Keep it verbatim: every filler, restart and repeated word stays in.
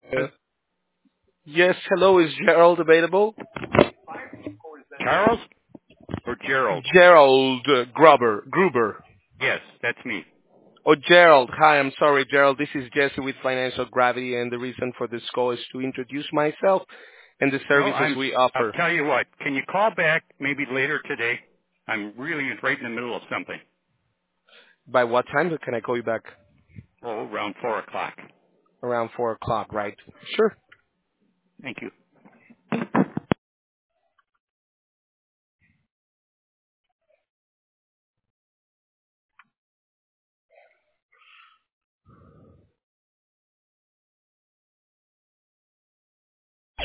Uh, yes, hello, is Gerald available? Charles or Gerald? Gerald uh, Gruber, Gruber. Yes, that's me. Oh, Gerald. Hi, I'm sorry, Gerald. This is Jesse with Financial Gravity, and the reason for this call is to introduce myself and the No, services I'm. we I'll offer. tell you what. Can you call back maybe later today? I'm really right in the middle of something. By what time can I call you back? Oh, around four o'clock. Around four o'clock, right? Sure. Thank you.